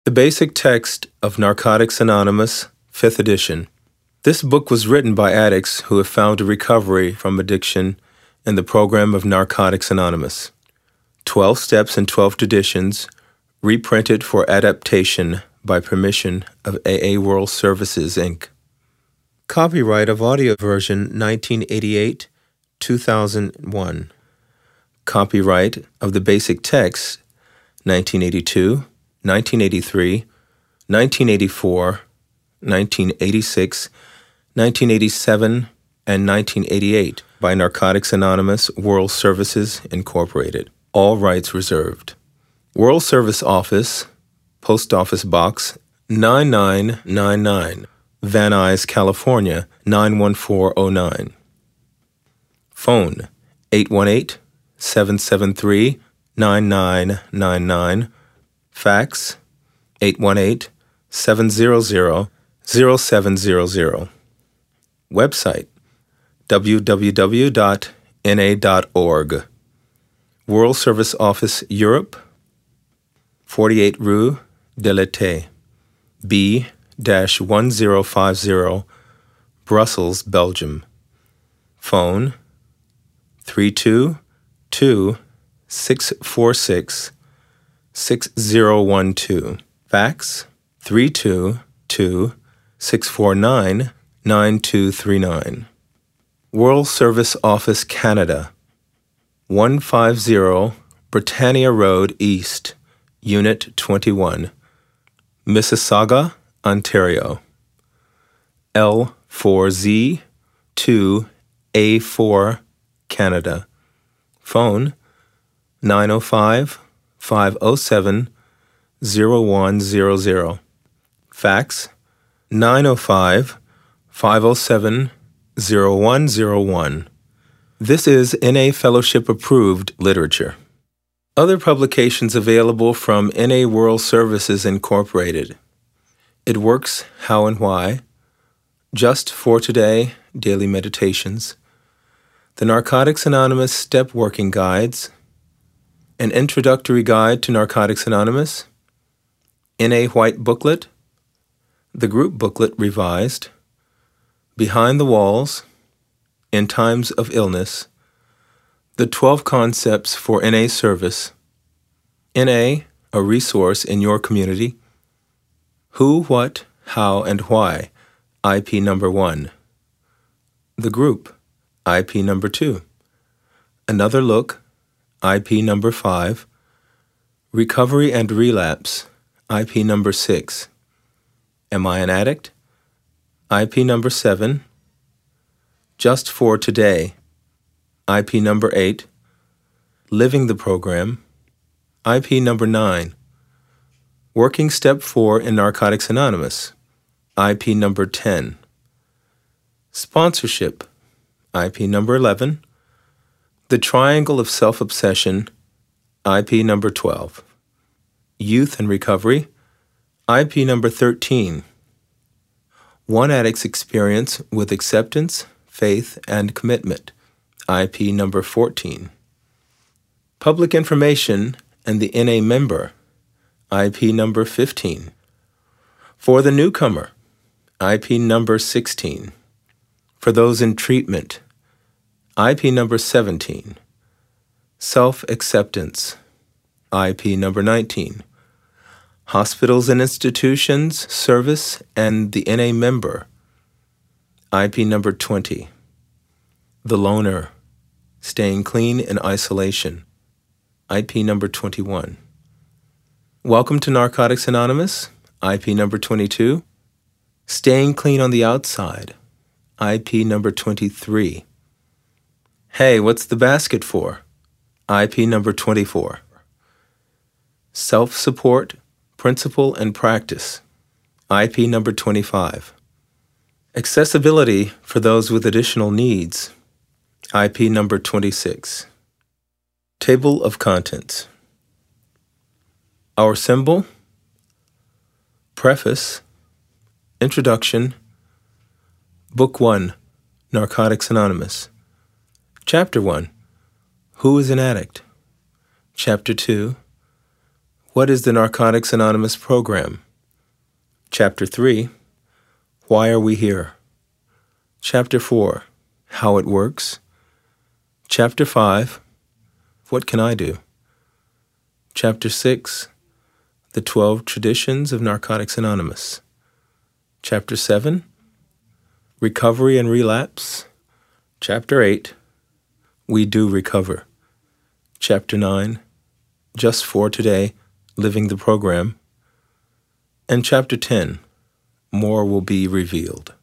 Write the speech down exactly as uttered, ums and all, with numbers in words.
The Basic Text of Narcotics Anonymous, fifth edition. This book was written by addicts who have found a recovery from addiction in the program of Narcotics Anonymous. Twelve steps and twelve traditions, reprinted for adaptation by permission of A A World Services, Incorporated. Copyright of audio version nineteen eighty-eight, two thousand one. Copyright of the Basic Text nineteen eighty-two, nineteen eighty-three, nineteen eighty-four, nineteen eighty-six, nineteen eighty-seven, and nineteen eighty-eight by Narcotics Anonymous World Services, Incorporated. All rights reserved. World Service Office, Post Office Box nine nine nine nine, Van Nuys, California nine one four oh nine. Phone eight one eight, seven seven three, nine nine nine nine. Fax eight one eight, seven zero zero, zero seven zero zero. Website w w w dot n a dot org. World Service Office Europe, forty-eight Rue de l'Été, B one zero five zero, Brussels, Belgium. Phone three two two, six four six, six zero one two. Fax three two two, six four nine, nine two three nine. World Service Office Canada, one fifty Britannia Road East, Unit twenty-one, Mississauga, Ontario. L four Z two A four, Canada. Phone nine oh five, five oh seven, oh one zero zero. Fax nine oh five, five oh seven, oh one zero one. This is N A Fellowship approved literature. Other publications available from N A World Services, Incorporated. It Works, How and Why, Just for Today, Daily Meditations, the Narcotics Anonymous Step Working Guides, An Introductory Guide to Narcotics Anonymous, N A White Booklet, the Group Booklet Revised, Behind the Walls, In Times of Illness, the twelve Concepts for N A Service, N A, a Resource in Your Community, Who, What, How, and Why, I P number one, The Group, I P number two, Another Look, I P number five, Recovery and Relapse, I P number six, Am I an Addict? I P number seven, Just for Today, I P number eight, Living the Program, I P number nine, Working Step four in Narcotics Anonymous, I P number ten, Sponsorship, I P number eleven, The Triangle of Self-Obsession, I P number twelve, Youth and Recovery, I P number thirteen, One Addict's Experience with Acceptance, Faith, and Commitment, I P number fourteen, Public Information and the N A Member, I P number fifteen, For the Newcomer, I P number sixteen, For Those in Treatment, I P number seventeen, Self-Acceptance, I P number nineteen, Hospitals and Institutions, Service, and the N A Member, I P number twenty, The Loner, Staying Clean in Isolation, I P number twenty-one. Welcome to Narcotics Anonymous, I P number twenty-two. Staying Clean on the Outside, I P number twenty-three. Hey, what's the basket for? I P number twenty-four. Self-Support, Principle and Practice, I P number twenty-five. Accessibility for Those with Additional Needs, I P number twenty-six. Table of Contents. Our Symbol, Preface, Introduction, Book one, Narcotics Anonymous, Chapter one, Who is an Addict? Chapter two, What is the Narcotics Anonymous program? Chapter three, Why Are We Here? Chapter four, How It Works. Chapter five, What Can I Do? Chapter six, The Twelve Traditions of Narcotics Anonymous. Chapter seven, Recovery and Relapse. Chapter eight, We Do Recover. Chapter nine, Just for Today, Living the Program. And Chapter ten, More Will Be Revealed.